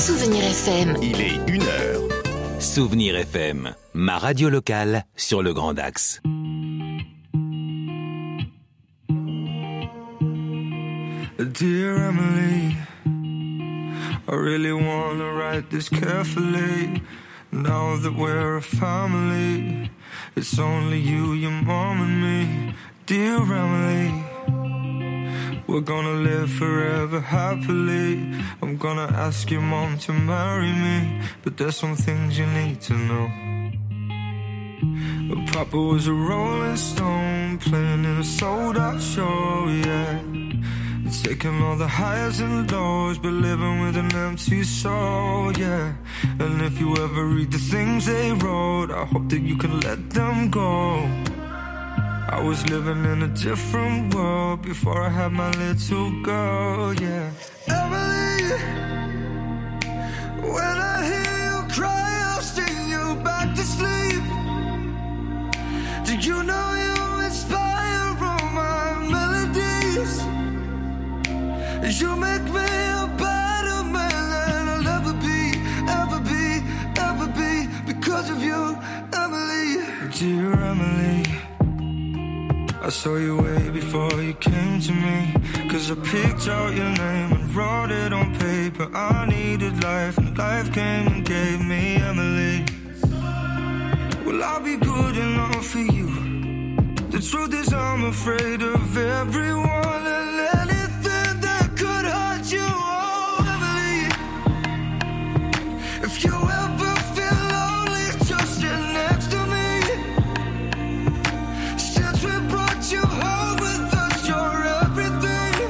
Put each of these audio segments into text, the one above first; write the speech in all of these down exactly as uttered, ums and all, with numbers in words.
Souvenir F M. Il est une heure. Souvenir F M, ma radio locale sur le Grand Axe. Dear Emily, I really want to write this carefully. Now that we're a family, it's only you, your mom and me. Dear Emily, we're gonna live forever happily. I'm gonna ask your mom to marry me, but there's some things you need to know. Papa was a rolling stone, playing in a sold-out show, yeah. Taking all the highs and lows, but living with an empty soul, yeah. And if you ever read the things they wrote, I hope that you can let them go. I was living in a different world before I had my little girl, yeah. Emily, when I hear you cry, I'll sing you back to sleep. Do you know you inspire all my melodies? You make me a better man than I'll ever be, ever be, ever be, because of you, Emily. Dear Emily, I saw you way before you came to me, cause I picked out your name and wrote it on paper. I needed life and life came and gave me Emily. Will I be good enough for you? The truth is I'm afraid of everyone and anything that could hurt you, oh Emily. If you ever feel lonely, just sit next to me. Since we brought you home with us, you're everything.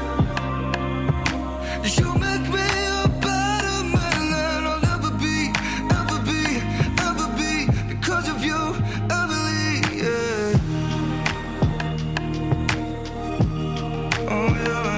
You make me a better man than I'll ever be, ever be, ever be, because of you, Emily, yeah. Oh yeah.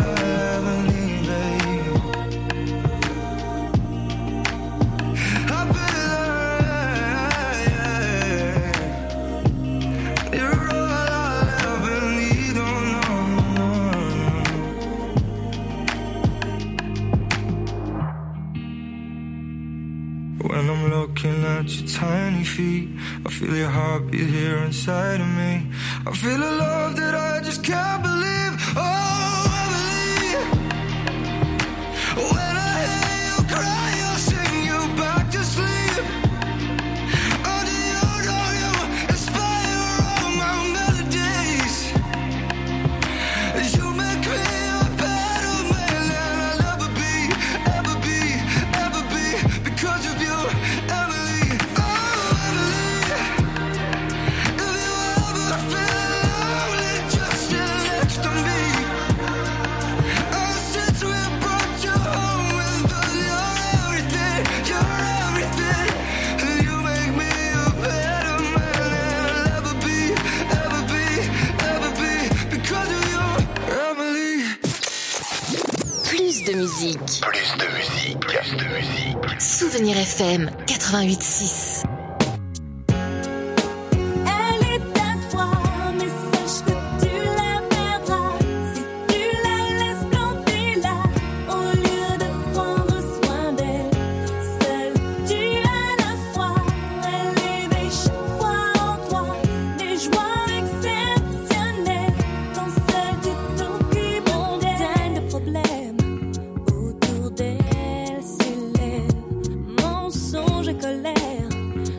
When I'm looking at your tiny feet, I feel your heartbeat here inside of me. I feel a love that I just can't believe. Oh, Emily, when I hear you cry, I'll sing you back to sleep. Oh, do you know you inspire all my melodies? You make me a better man than I'll ever be, ever be, ever be, because of you, Emily. Oh, Emily, if you ever feel lonely, just sit next to me. Oh, since we brought you home with us, you're everything, you're everything. You make me a better man than I'll ever be, ever be, ever be, because of you, Emily. Plus de musique. Plus de musique. Plus de musique. Souvenir F M quatre-vingt-huit six. Elle est à toi, mais sache que tu la perdras si tu la laisses planter là, au lieu de prendre soin d'elle. Seule tu as la foi, elle éveille chaque fois en toi des joies exceptionnelles. Quand seul tu t'occupes d'elle, tant de problèmes autour d'elle s'élèvent, mensonges et colère.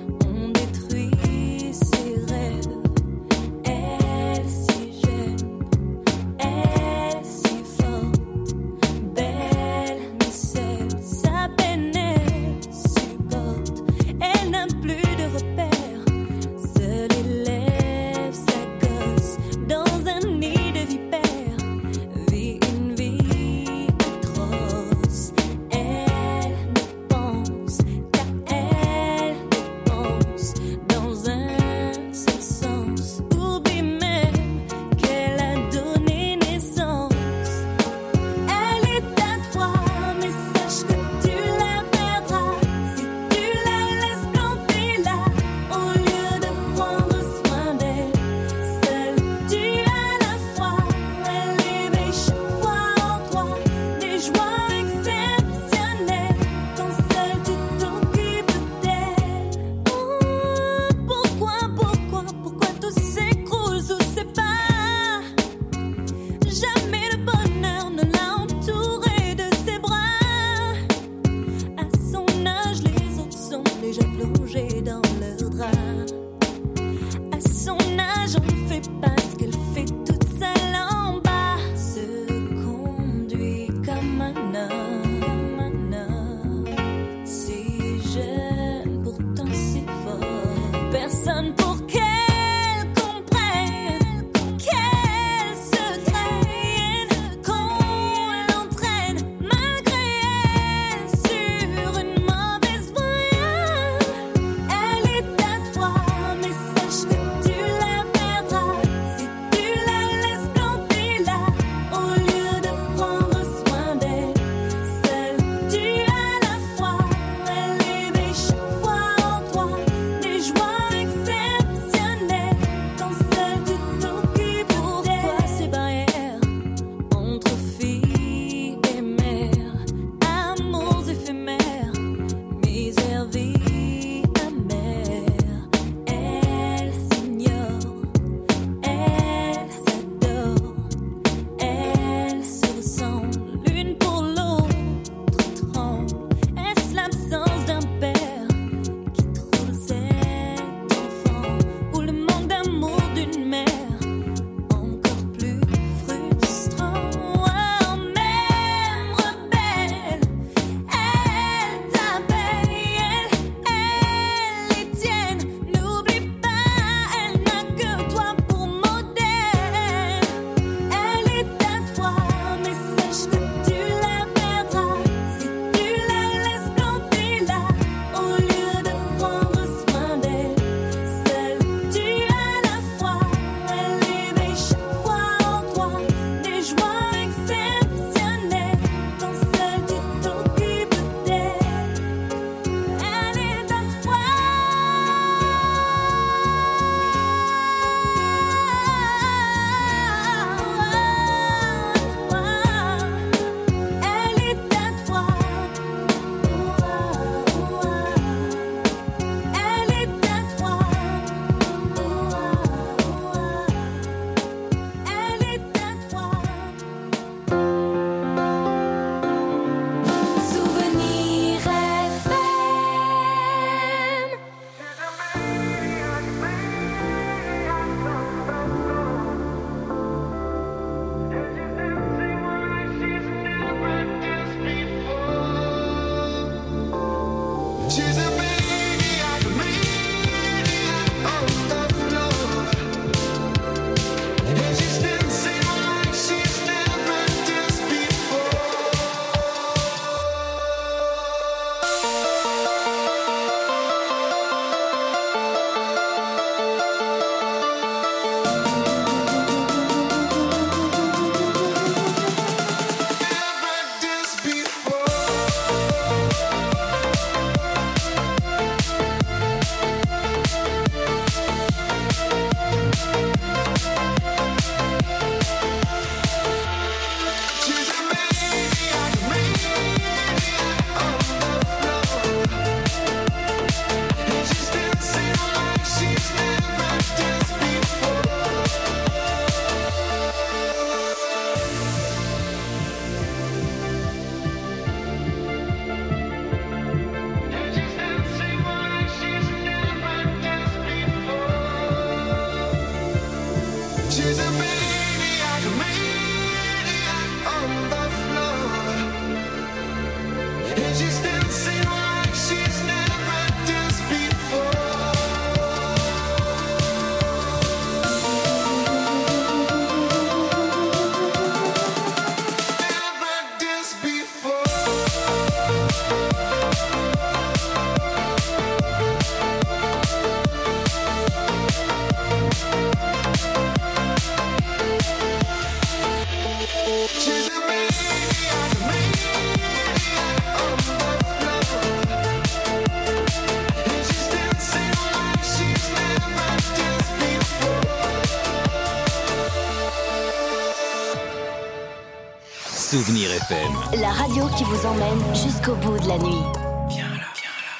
Souvenir F M. La radio qui vous emmène jusqu'au bout de la nuit. Viens là, viens là.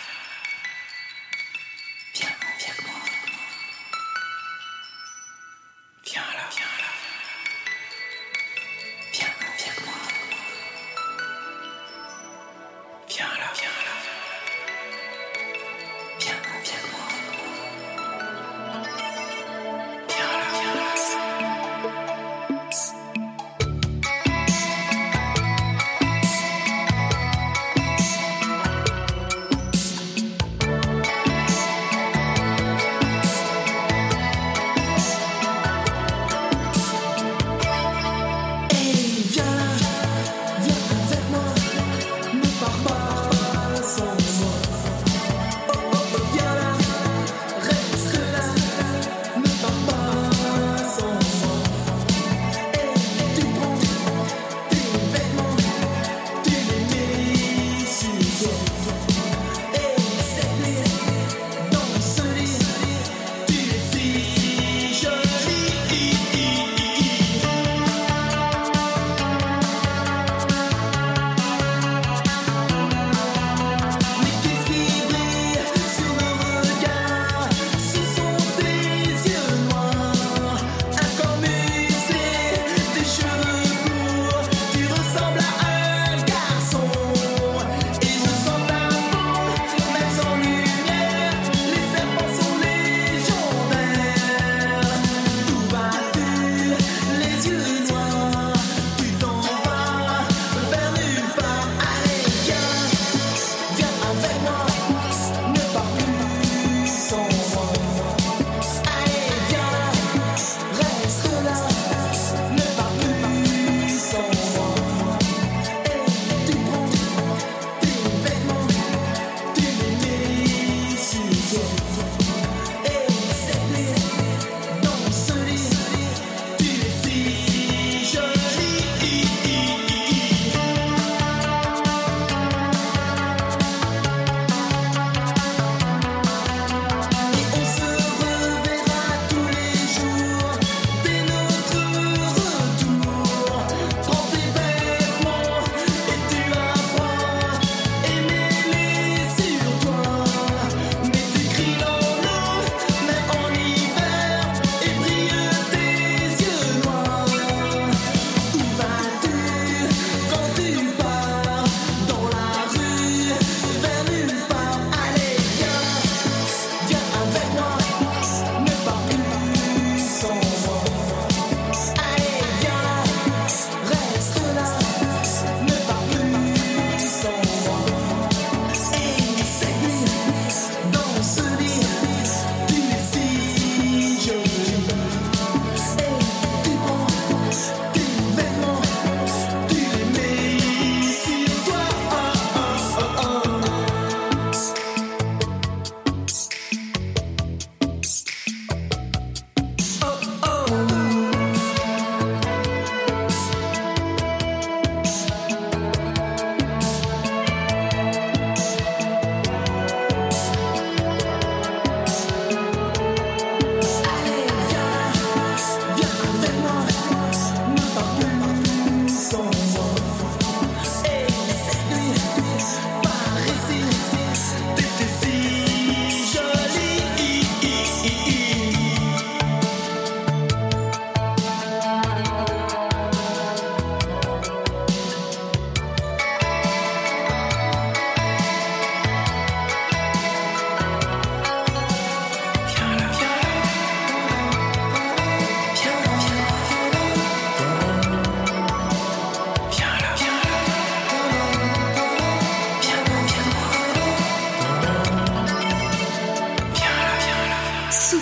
Viens, viens avec moi. Viens là, viens là. Viens, viens avec moi. Viens là, viens là. Viens, viens avec moi. Viens là, viens là.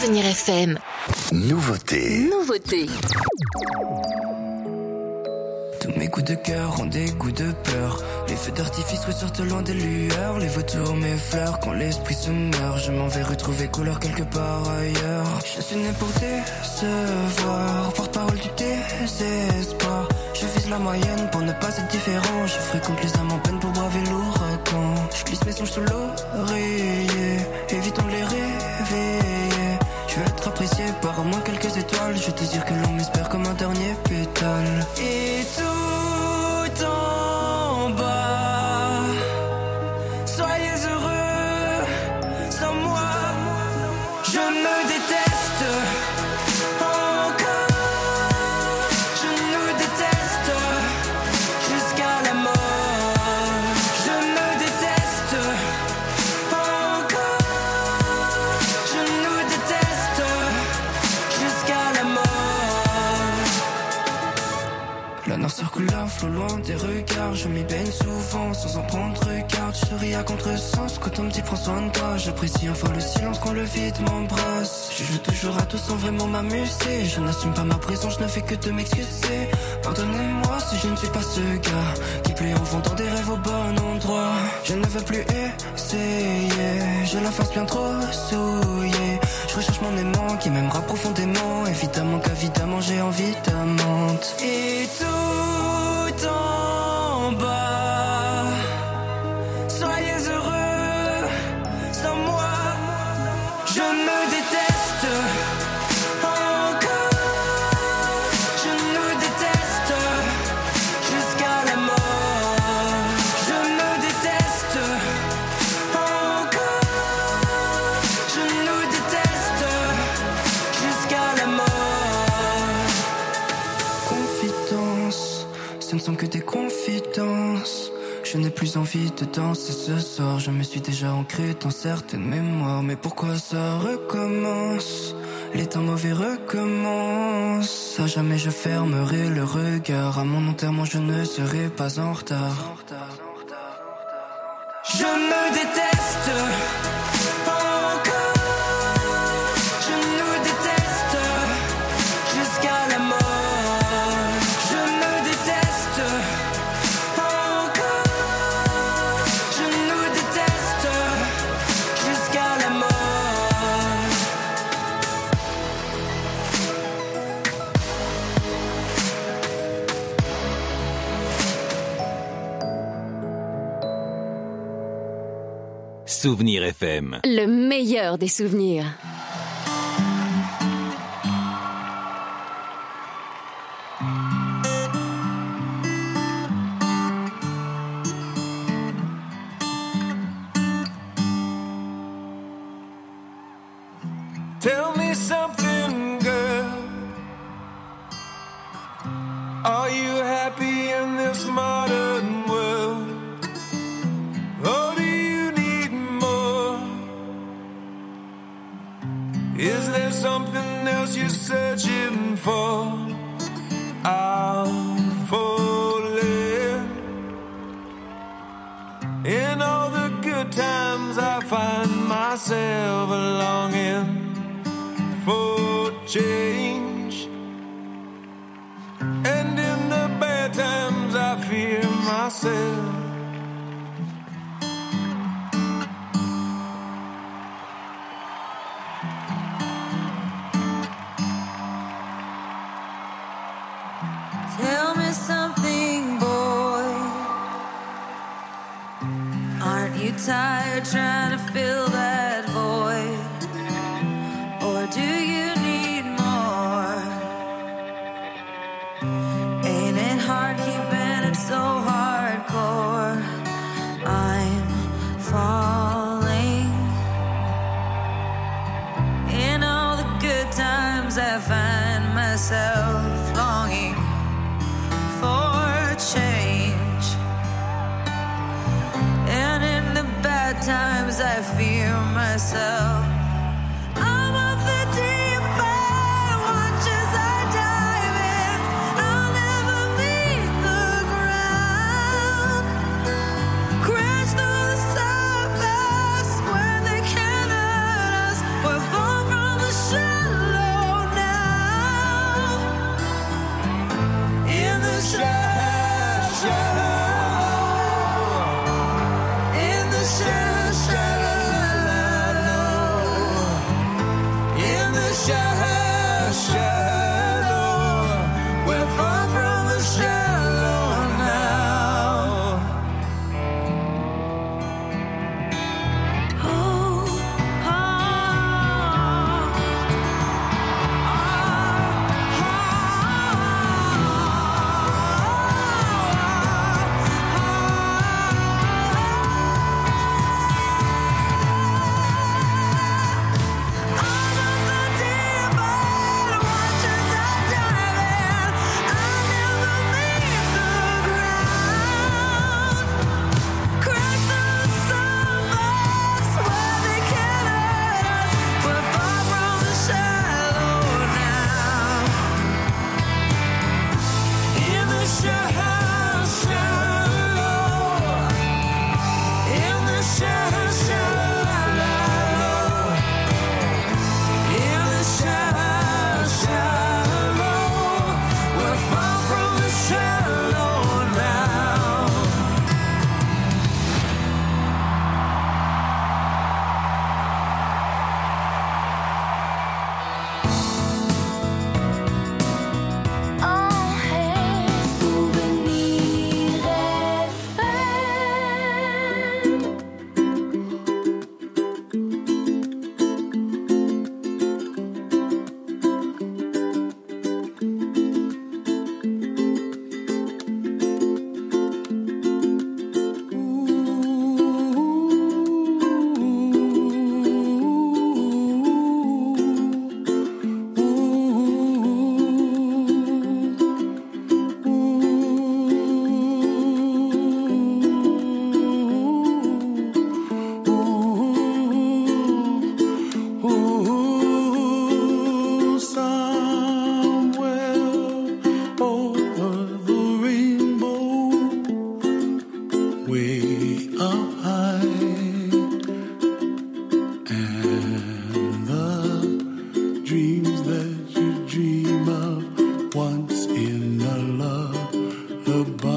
Souvenir F M. Nouveauté. Nouveauté. Tous mes coups de cœur ont des coups de peur. Les feux d'artifice ressortent loin des lueurs. Les vautours m'effleurent quand l'esprit se meurt. Je m'en vais retrouver couleur quelque part ailleurs. Je suis né pour décevoir, porte-parole du désespoir. Je vise la moyenne pour ne pas être différent. Je fréquente les âmes en peine pour braver l'ouragan. Je glisse mes songes sous l'oreiller, évitons de les réveiller. Je veux être apprécié par au moins quelques étoiles. Je désire que l'on m'espère comme un dernier pétale. Et tout en bas, soyez heureux sans moi. Je me déteste encore. Je nous déteste jusqu'à la mort. Je me déteste encore. Je nous déteste jusqu'à la mort. La noirceur coule à flot loin des regards. Je m'y baigne souvent sans en prendre garde. Je souris à contresens quand on me dit prends soin de toi. J'apprécie enfin le silence quand le vide m'embrasse. Je joue toujours à tout sans vraiment m'amuser. Je n'assume pas ma présence, je ne fais que de m'excuser. Pardonnez-moi si je ne suis pas ce gars qui plaît en vendant des rêves au bon endroit. Je ne veux plus essayer, j'ai la face bien trop souillée. Je recherche mon aimant qui m'aimera profondément. Évidemment qu'évidemment j'ai envie d'amante. Et tout en bas, soyez heureux sans moi. Je me déteste encore. Je nous déteste jusqu'à la mort. Je me déteste encore. Je nous déteste jusqu'à la mort. Confidence, ce ne sont que des confidences. Je n'ai plus envie de danser ce soir. Je me suis déjà ancré dans certaines mémoires. Mais pourquoi ça recommence? Les temps mauvais recommencent. À jamais je fermerai le regard. À mon enterrement je ne serai pas en retard. Je me déteste encore. Je nous déteste jusqu'à la mort. Je me déteste encore. Je nous déteste jusqu'à la mort. Souvenir F M. Le meilleur des souvenirs. Tell me something, girl. Are you happy in this modern world? Or do you need more? Is there something else you're searching for? I'm falling. In all the good times I find myself longing for change, and in the bad times I fear myself. Tell me something, boy. Aren't you tired trying to fill that void? Or do you need more? Ain't it hard keeping it so hardcore? I'm falling. In all the good times I find myself longing for change, and in the bad times I fear myself. I'm of the deep end, watch as I dive in. I'll never leave the ground. Crash through the surface when they can't hurt us. We're far from the shore. up high, and the dreams that you dream of once in a lullaby.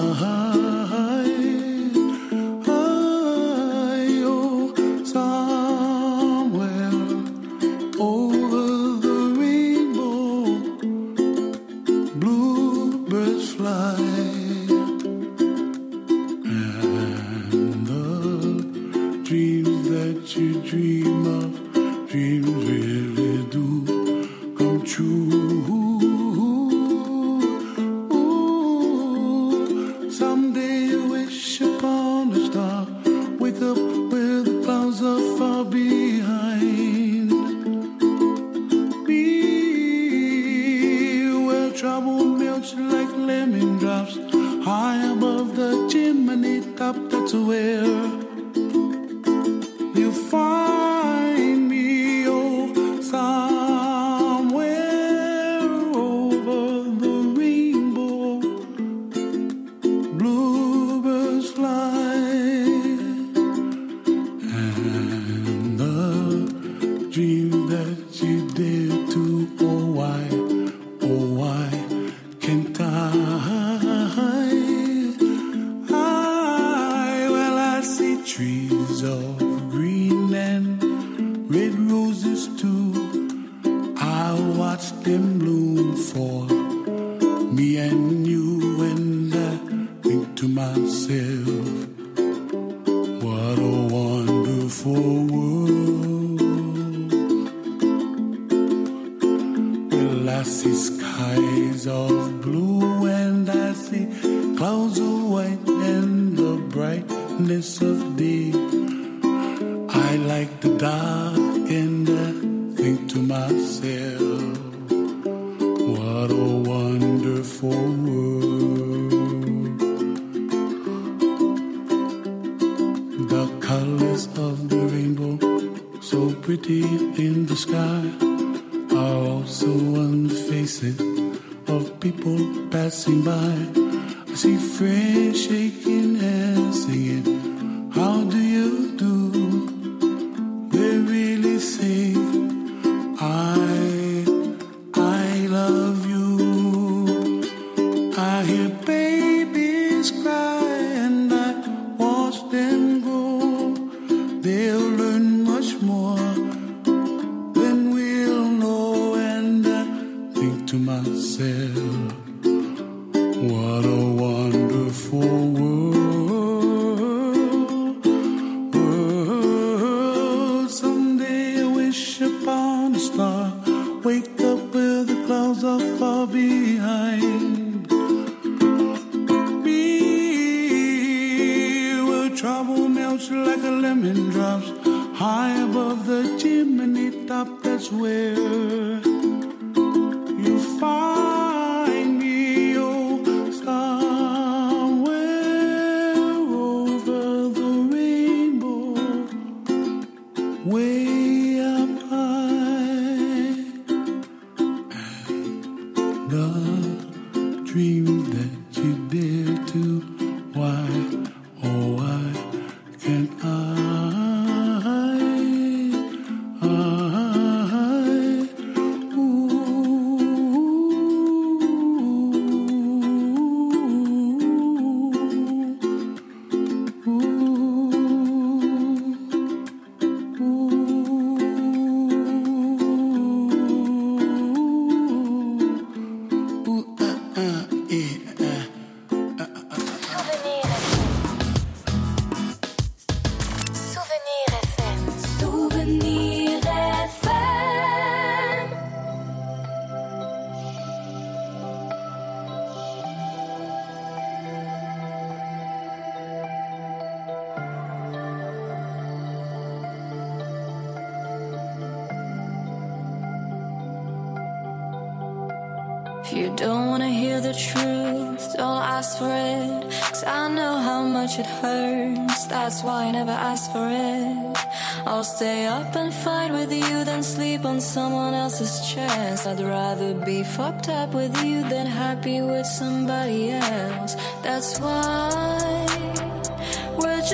If you don't wanna hear the truth, don't ask for it. Cause I know how much it hurts, that's why I never ask for it. I'll stay up and fight with you than sleep on someone else's chest. I'd rather be fucked up with you than happy with somebody else. That's why we're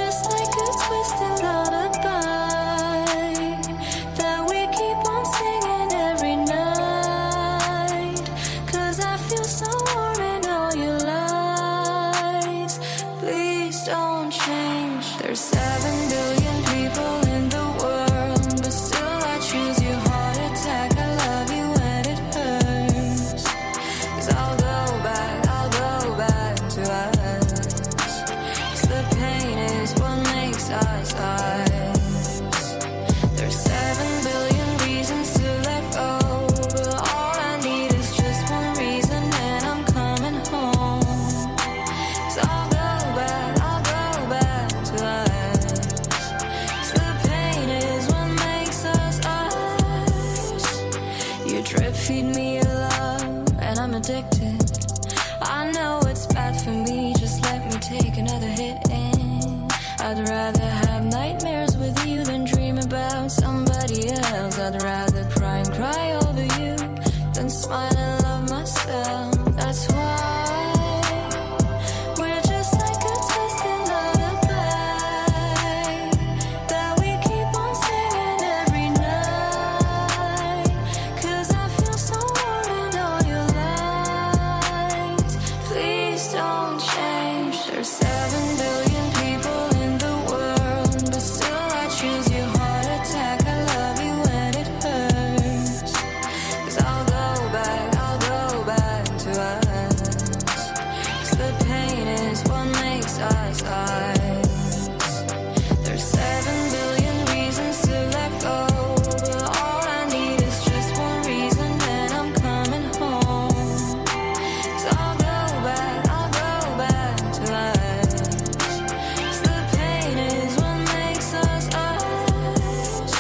There's seven billion people in the world, but still I choose you. Heart attack, I love you when it hurts. 'Cause I'll go back, I'll go back to us. 'Cause the pain is what makes us us. There's seven billion reasons to let go, but all I need is just one reason, and I'm coming home. 'Cause I'll go back, I'll go back to us. 'Cause the pain is what makes us us. You drip feed me your love, and I'm addicted. I know it's bad for me, just let me take another hit in. I'd rather have nightmares with you than dream about somebody else. I'd rather cry and cry over you than smile and love myself. That's why we're just like a twisted lullaby that we keep on singing every night. 'Cause I feel so warm in all your light. Please don't change. There's seven billion people in the world, but still I choose you. Heart attack, I love you when it hurts. 'Cause I'll go back, I'll go back to us. 'Cause the pain is what makes us us. There's seven billion reasons to let go, but all I need is just one reason, and I'm coming home. 'Cause I'll go back, I'll go back to us. 'Cause the pain is what makes us us.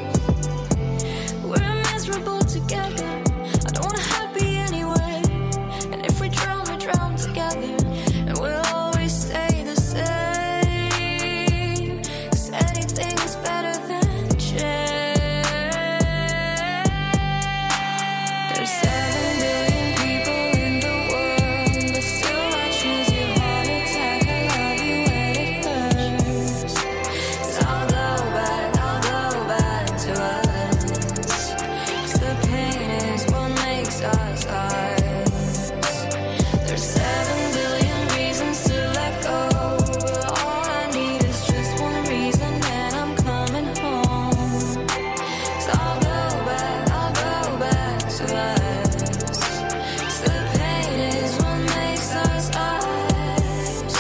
We're miserable together. I don't wanna happy anyway. And if we drown, we drown together. And we'll always stay the same. 'Cause anything's better than change. There's seven billion people in the world, but still I choose you. Heart attack, I love you when it hurts. 'Cause I'll go back, I'll go back to us. 'Cause the pain is what makes us us. There's seven billion reasons to let go, but all I need is just one reason, and I'm coming home. 'Cause I'll go back, I'll go back to us. 'Cause the pain is what makes us us.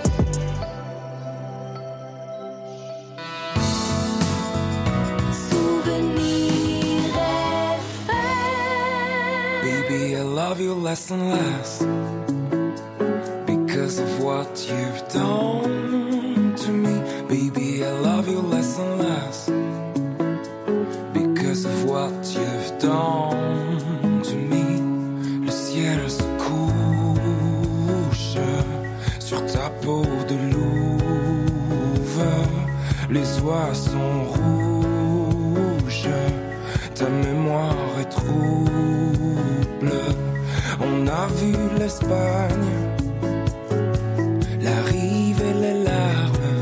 Souvenir F M. Baby, I love you less and less because of what you've done to me. Baby, I love you less and less because of what you've done to me. Le ciel se couche sur ta peau de louve. Les oies sont rouges, ta mémoire est trouble. On a vu l'Espagne, la rive et les larmes.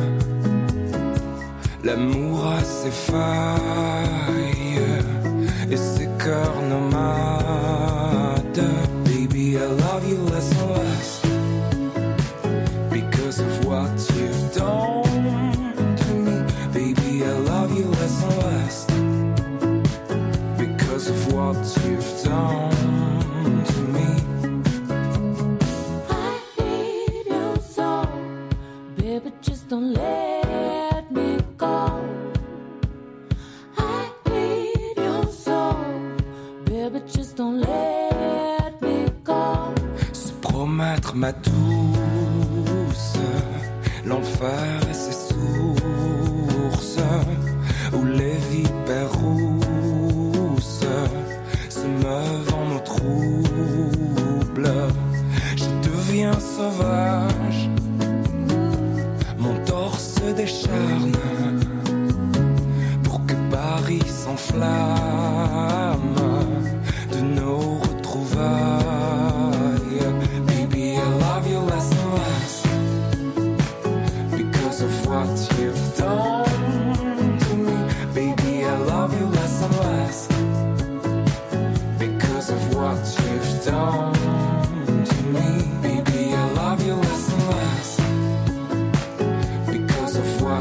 L'amour a ses failles et ses cœurs nomades. Baby, I love you less and less because of what you've done to me. Baby, I love you less and less because of what you've done to me. I need you so, baby, just don't let me go. I need you so, baby, just don't let me go. Se promettre ma douce, l'enfer et ses sources, où les vipères rousses se meuvent en eau trouble. Je deviens sauvage, mon torse se décharne pour que Paris s'enflamme de nos retrouvailles. Baby, I love you less and less because of what you've done to me. Baby, I love you less and less because of what you've done to me. Baby, I love you less and less because of what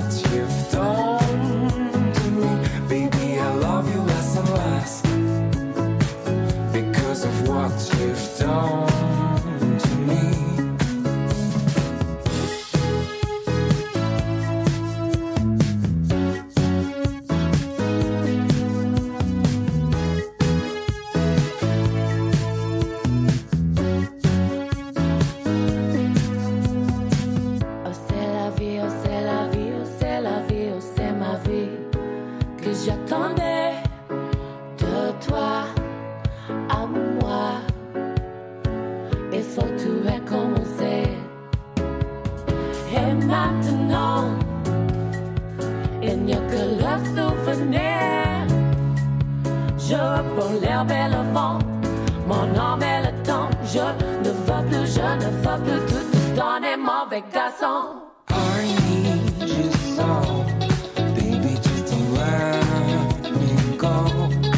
Je prends l'herbe et le vent, mon âme et le temps. Je ne veux plus, je ne veux plus tout te donner, mauvais garçon. I need you so, baby, just don't let me go.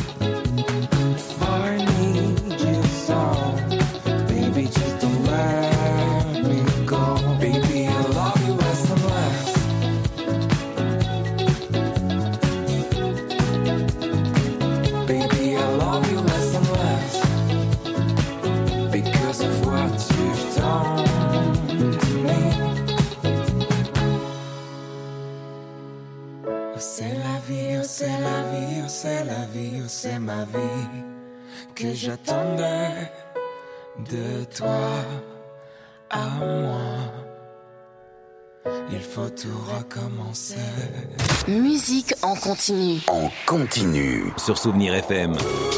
I need you so, baby, just don't let me go. Baby, I love you less and less. Baby, I love you less and less, because of what you've done to me. Oh, c'est la vie, oh, c'est la vie, oh, c'est la vie, oh, c'est ma vie que j'attendais de toi à moi. Il faut tout recommencer. Musique en continu. En continu. Sur Souvenir F M.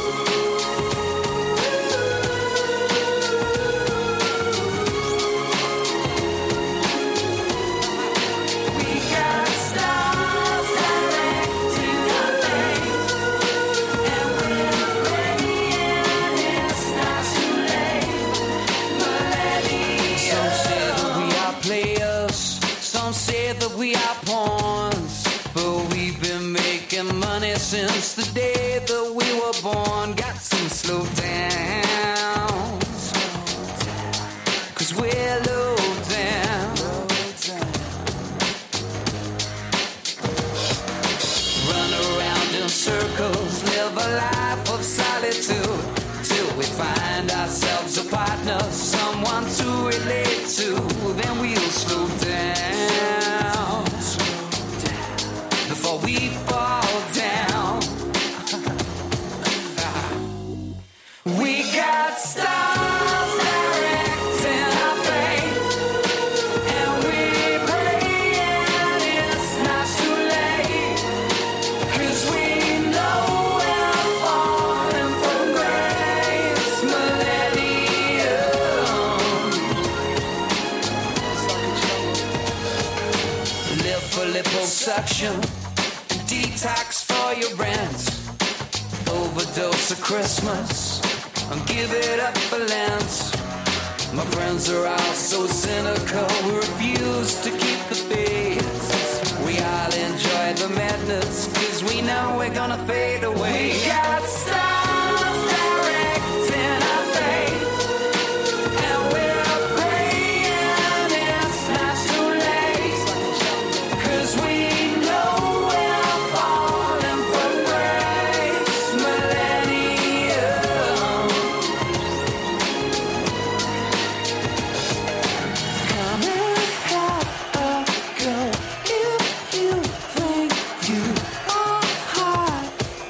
Since the day that we were born, got some slow downs, cause we're low down. Run around in circles, live a life of solitude, till we find ourselves a partner, someone to relate to, then we'll slow down, before we fall down. We got stars directing our fate, and we praying it's not too late, cause we know we're falling from grace, millennium. Live for liposuction, detox for your rent, overdose of Christmas, and give it up for Lent. My friends are all so cynical, we refuse to keep the faith. We all enjoy the madness, cause we know we're gonna fade away. We got stars directing our fate, and we're praying it's not too late, cause we know we're falling from grace, millennium. Come and have a go if you think you are hot.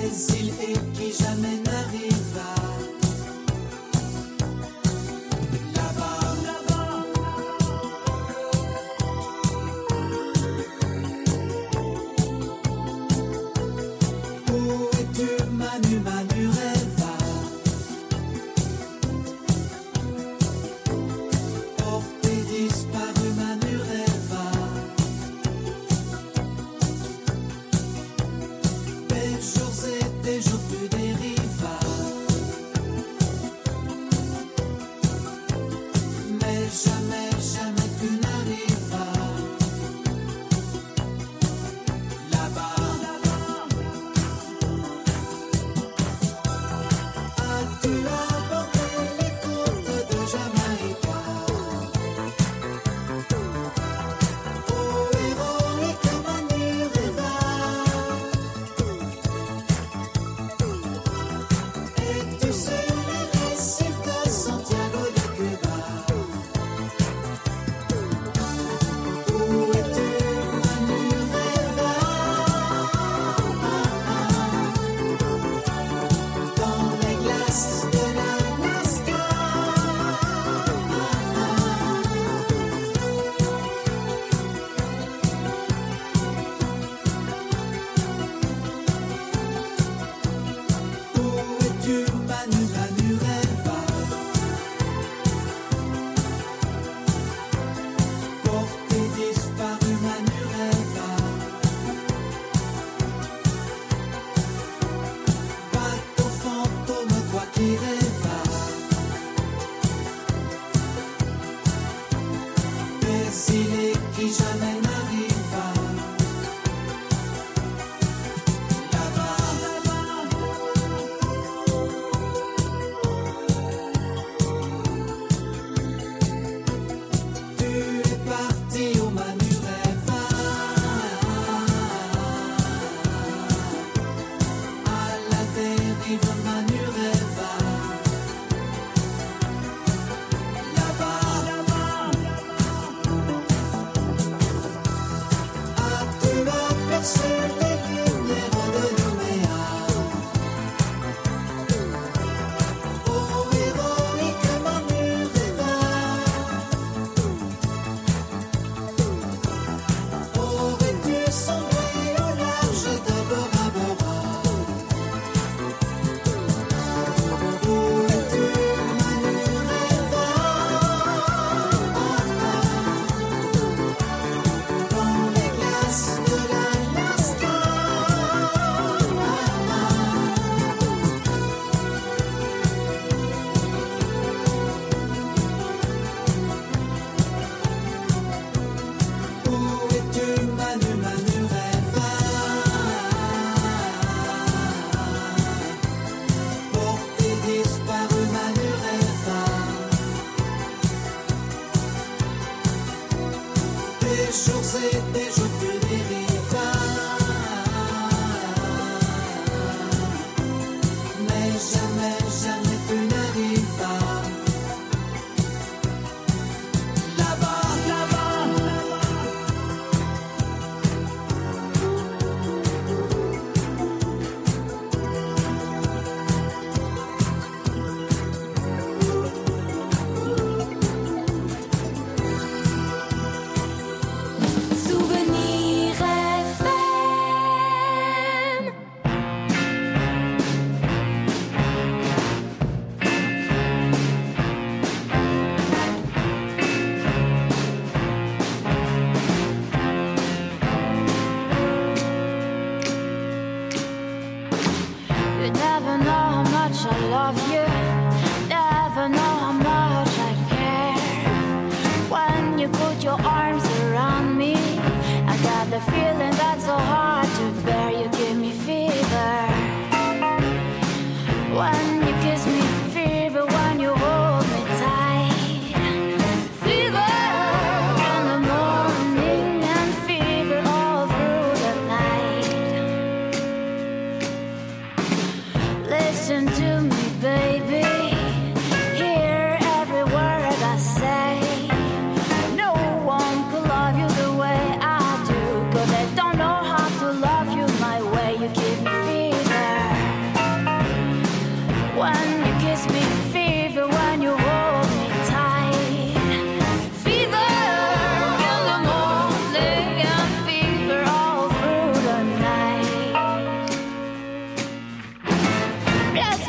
des îles et qui jamais n'arriva là-bas, là-bas. Où es-tu, Manu, Manu, Rêva? Porté disparu, Manu, Rêva. Des jours et des jours tu dérivas, mais jamais, jamais tu n'arrivas là-bas. As-tu abordé les côtes de Jamaïca? Oh, héroïque Manu Rêva. Es-tu sur les récifs de Santiago de Cuba? Où es-tu, Manu Rêva? Dans les glaces de l'Alaska. Où es-tu, Manu, Manu Rêva? Porté disparu, Manu Rêva. Bateau fantôme, toi qui rêvas. Des îles qui jamais n'arrivent là-bas, là-bas. Tu es parti au Manu Rêva, à la dérive Manu Rêva, là-bas, là-bas. As-tu aperçu les lumières de Nouméa? Oh, héroïque Manu Rêva. Aurais-tu sombré au large de Bora Bora? Où es-tu, Manu Rêva? Dans les glaces de l'Alaska. Où es-tu, Manu, Manu Rêva? Porté disparu, Manu Rêva. Des jours et des jours tu dérivas, mais jamais, jamais tu n'arrivas là-bas, là-bas. Souvenir F M. You never know how much I love you. Never know how much I care. When you put your arms around me, I got the feeling that's so hard to bear. You give me fever. When you kiss me, fever. When you hold me tight, fever in the morning and fever all through the night. Listen to me, baby. Hear every word I say. No one could love you the way I do, 'cause I don't know how to love you my way. You give me fever.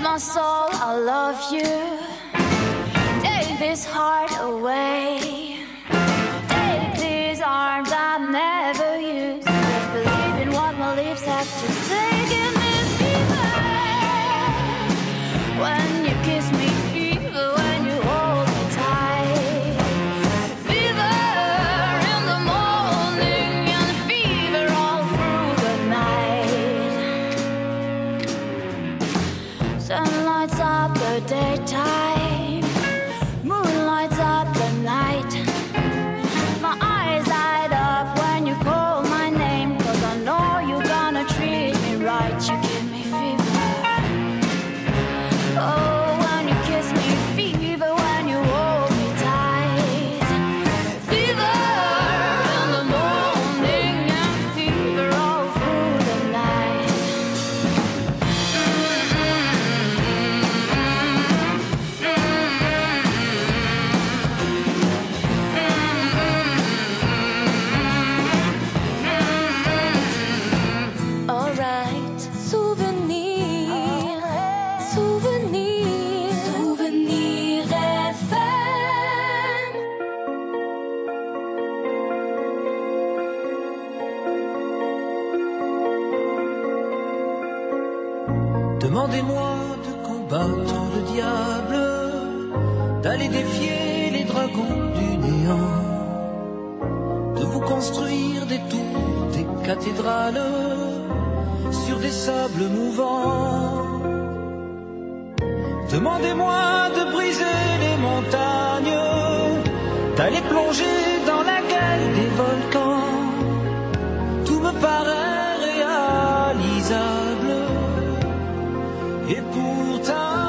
my soul, I love you. Take this heart away. Take these arms I never used. Just believe in what my lips have to say. Give me fever when you kiss me, fever when you hold me tight. Fever in the morning and fever all through the night. Sun lights up the daytime, moon lights up the night. My eyes light up when you call my name, 'cause I know you're gonna treat me right. You give me fever. Oh, when you kiss me, fever when you hold me tight. Fever in the morning and fever all through the night. Alright, souvenir, souvenir, souvenir F M. Demandez-moi de combattre le diable, d'aller défier les dragons du néant, de vous construire des tours, des cathédrales sur des sables mouvants. Demandez-moi de briser les montagnes, d'aller plonger dans la gueule des volcans. Tout me paraît réalisable. Et pourtant,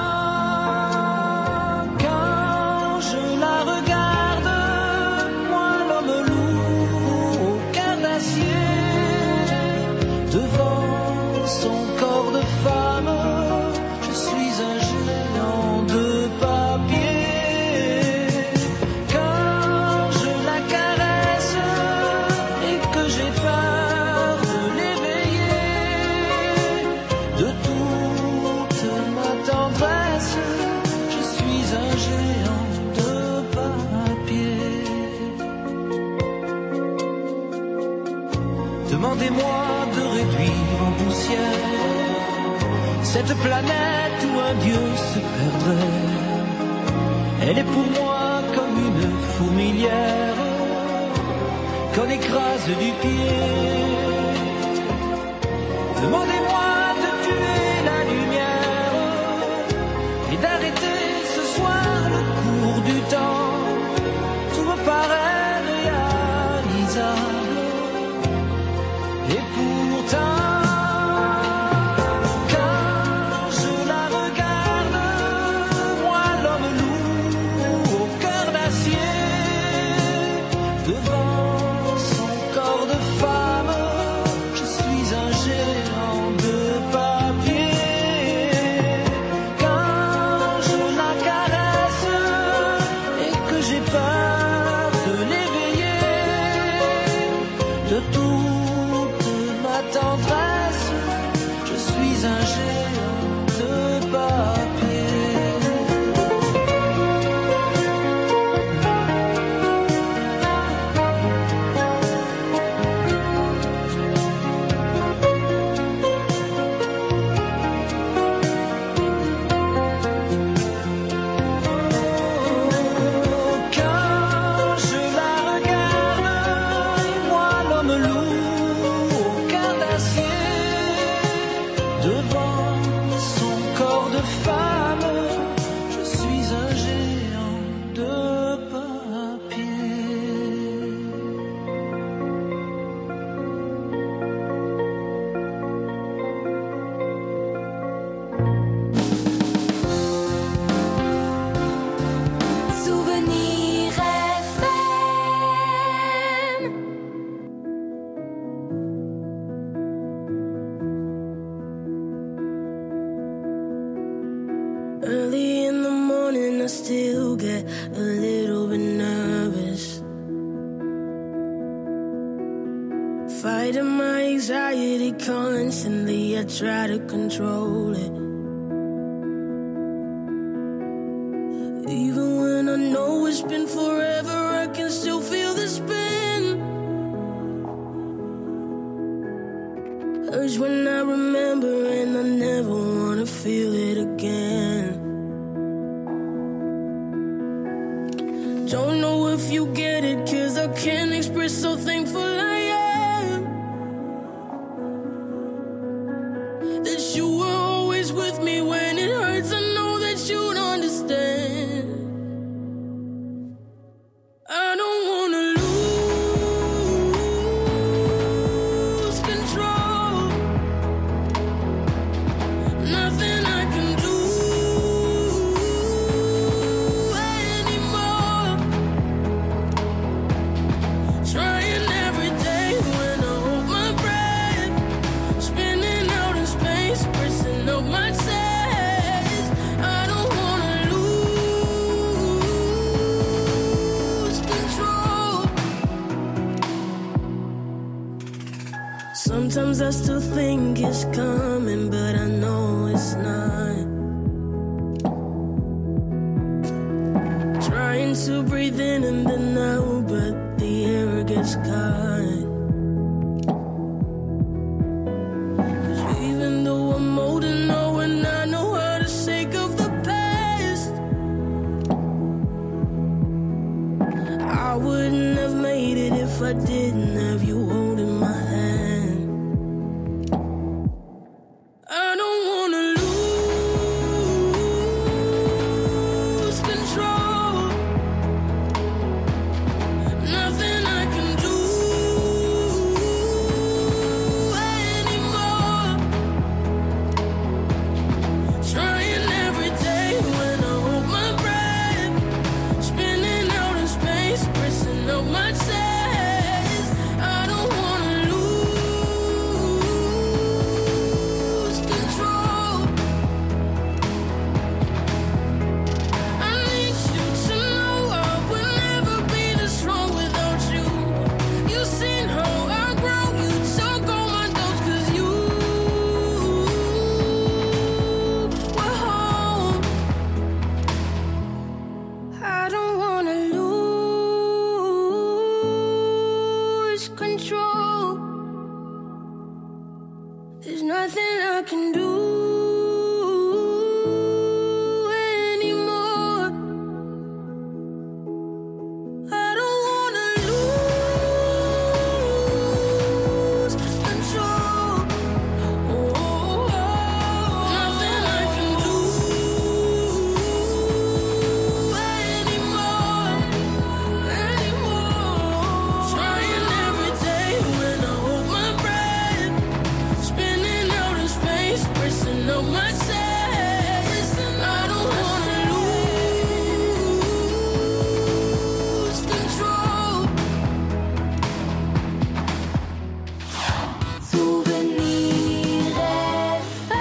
quand je la regarde, moi l'homme lourd au cœur d'acier, devant son corps de femme, je suis un géant de papier. Quand je la caresse et que j'ai peur de l'éveiller, de toute ma tendresse, je suis un géant de papier. Demandez-moi de réduire en poussière cette planète où un dieu se perdrait. Elle est pour moi comme une fourmilière qu'on écrase du pied. Demandez-moi de tuer la lumière et d'arrêter ce soir le cours du temps. Tout me paraît réalisable. Et pourtant, quand je la regarde, moi l'homme lourd au cœur d'acier, devant son corps de femme, je suis un géant de papier. Quand je la caresse et que j'ai peur de l'éveiller, de toute ma tendresse, je suis un géant de papier. Quand je la regarde, moi l'homme lourd au cœur d'acier, devant son corps de femme, je suis un géant de papier. Souvenir F M. Early in the morning, I still get a little bit nervous. Fighting my anxiety constantly, I try to control it. it's been forever, I can still feel the spin. Urge when I remember, and I never wanna feel it again. Don't know if you get it, cause I can't express so thankful I am that you were always with me when it hurts. I know that you'd understand. I don't wanna lose control. Nothing I can do anymore. Trying every day when I hold my breath, spinning out in space, pressing up my chest. I don't wanna lose control. Sometimes I still think it's coming, but I know it's not. Trying to breathe in and then out, but the air gets caught. 'Cause even though I'm old and know and I know how to shake off the past, I wouldn't have made it if I didn't have you holding my hand. I don't wanna lose control. Nothing I can do anymore. Trying every day when I hold my breath, spinning out in space, pressing up my chest. I don't wanna lose control. I need you to know I would never be this strong without you. You seen how I grow, you took all my doubts 'cause you were home. I don't wanna lose control. There's nothing I can do anymore. I don't wanna lose control. Oh, nothing I can do anymore, anymore. Trying every day when I hold my breath, spinning out in space, pressing up my chest. I don't wanna lose control. Souvenir F M.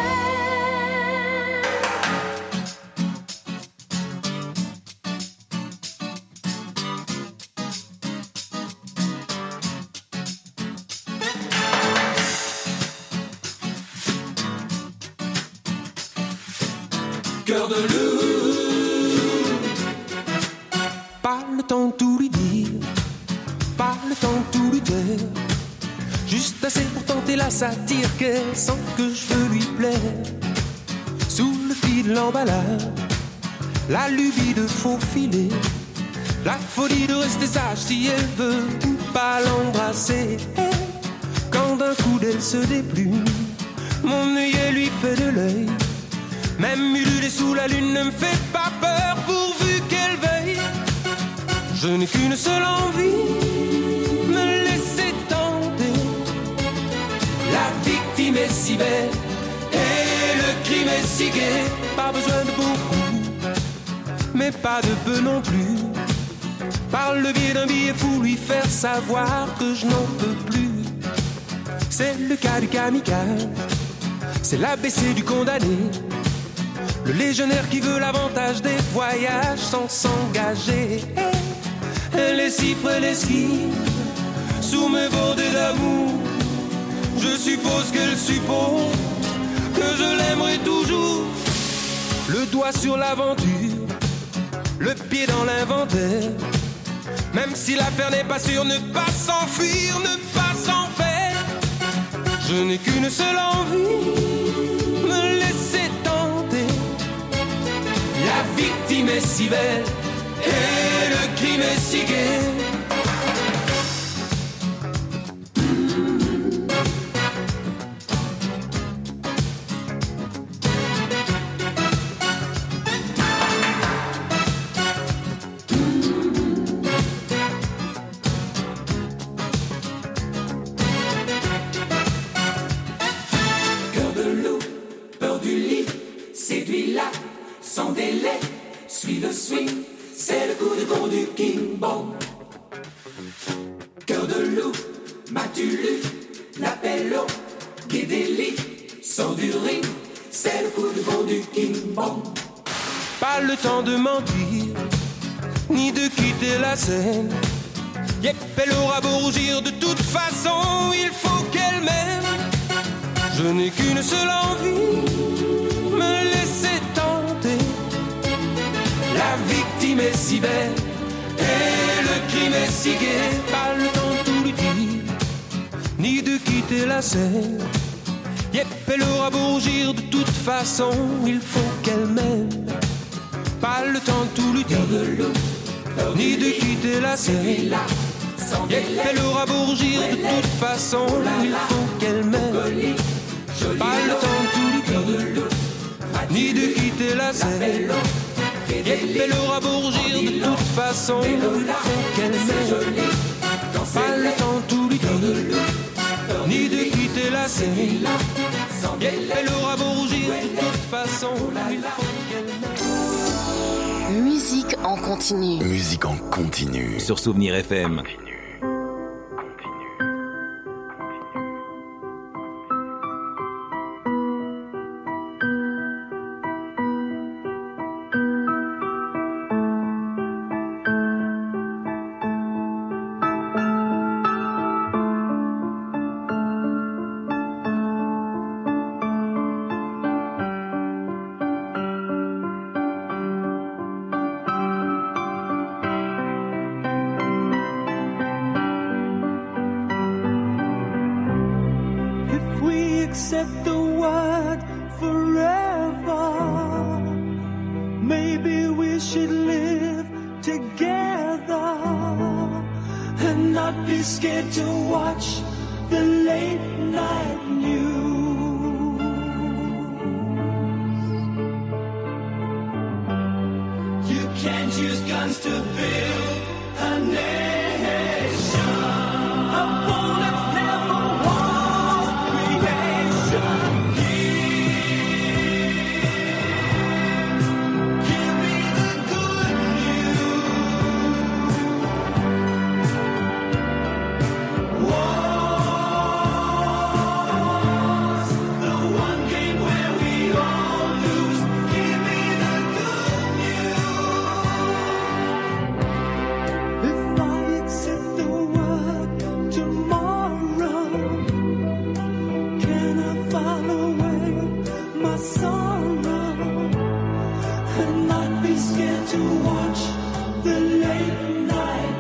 Cœur de loup. Pas le temps de tout lui dire, pas le temps de tout lui taire. Juste assez pour tenter la satire qu'elle sent que je veux lui plaire. Sous le fil de l'emballage, la lubie de faufiler, la folie de rester sage si elle veut ou pas l'embrasser. Quand d'un coup d'elle se déplume, mon œillet lui fait de l'œil. Même ululer sous la lune ne me fait pas peur pourvu qu'elle veille. Je n'ai qu'une seule envie, me laisser tenter. La victime est si belle et le crime est si gai. Pas besoin de beaucoup, mais pas de peu non plus. Par le biais d'un billet fou, lui faire savoir que je n'en peux plus. C'est le cas du kamikaze, c'est l'A B C du condamné. Le légionnaire qui veut l'avantage des voyages sans s'engager. Elle est si frêle, esquive sous mes bordées d'amour. Je suppose qu'elle suppose que je l'aimerai toujours. Le doigt sur l'aventure, le pied dans l'inventaire. Même si l'affaire n'est pas sûre, ne pas s'enfuir, ne pas s'en faire. Je n'ai qu'une seule envie, me laisser tenter. La victime est si belle et le crime est si gai. Sans délai, suis le swing, c'est le coup de gong du King Bong. Cœur de loup, m'as-tu lu l'appel au Guédéli? Sors du ring, c'est le coup de gong du King Bong. Pas le temps de mentir, ni de quitter la scène. Yep, elle aura beau rougir, de toute façon, il faut qu'elle m'aime. Je n'ai qu'une seule envie, me laisser tenter. La victime est si belle et le crime est si gai. Pas le temps de tout lui dire, ni de quitter la scène. Yep, elle aura beau rougir, de toute façon, il faut qu'elle m'aime. Pas le temps de tout lui dire, ni de quitter la scène. Yep, elle aura beau rougir, de toute façon, il faut qu'elle m'aime. Pas le temps de tout lui dire, ni de quitter la scène. Yep, elle aura beau rougir, de toute façon, il faut qu'elle m'aime. Pas le temps de tout lui dire, ni de quitter la scène. Yep, elle aura beau rougir, de toute façon, il faut qu'elle m'aime. Musique en continu. Musique en continu. Sur Souvenir F M. Accept the word forever. Maybe we should live together and not be scared to watch the late night news. You can't use guns to build a nation. A bullet never was creation. Give me the good news. War's the one game where we all lose. Give me the good news. If I accept the word tomorrow, can I file away my sorrow and not be scared to watch the late night